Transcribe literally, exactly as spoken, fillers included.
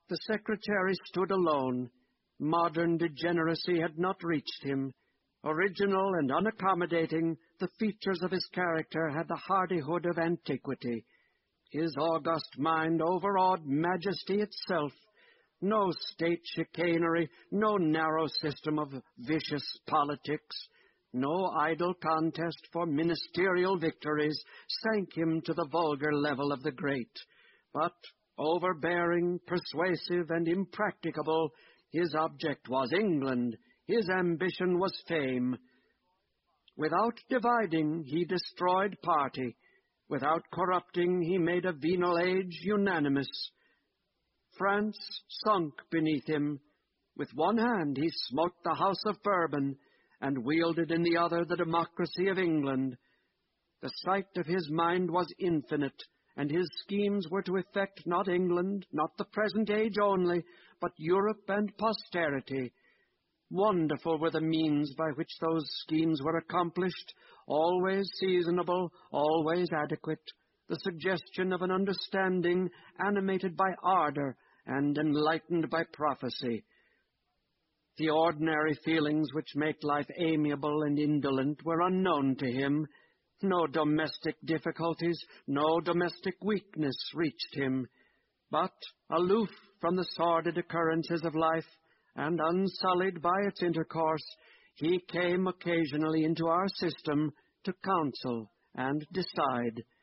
The secretary stood alone. Modern degeneracy had not reached him. Original and unaccommodating, the features of his character had the hardihood of antiquity. His august mind overawed majesty itself. No state chicanery, no narrow system of vicious politics, no idle contest for ministerial victories sank him to the vulgar level of the great. But, overbearing, persuasive, and impracticable, his object was England. His ambition was fame. Without dividing, he destroyed party. Without corrupting, he made a venal age unanimous. France sunk beneath him. With one hand he smote the House of Bourbon, and wielded in the other the democracy of England. The sight of his mind was infinite, and his schemes were to effect not England, not the present age only, but Europe and posterity. Wonderful were the means by which those schemes were accomplished, always seasonable, always adequate, the suggestion of an understanding animated by ardor and enlightened by prophecy. The ordinary feelings which make life amiable and indolent were unknown to him. No domestic difficulties, no domestic weakness reached him. But, aloof from the sordid occurrences of life, and unsullied by its intercourse, he came occasionally into our system to counsel and decide.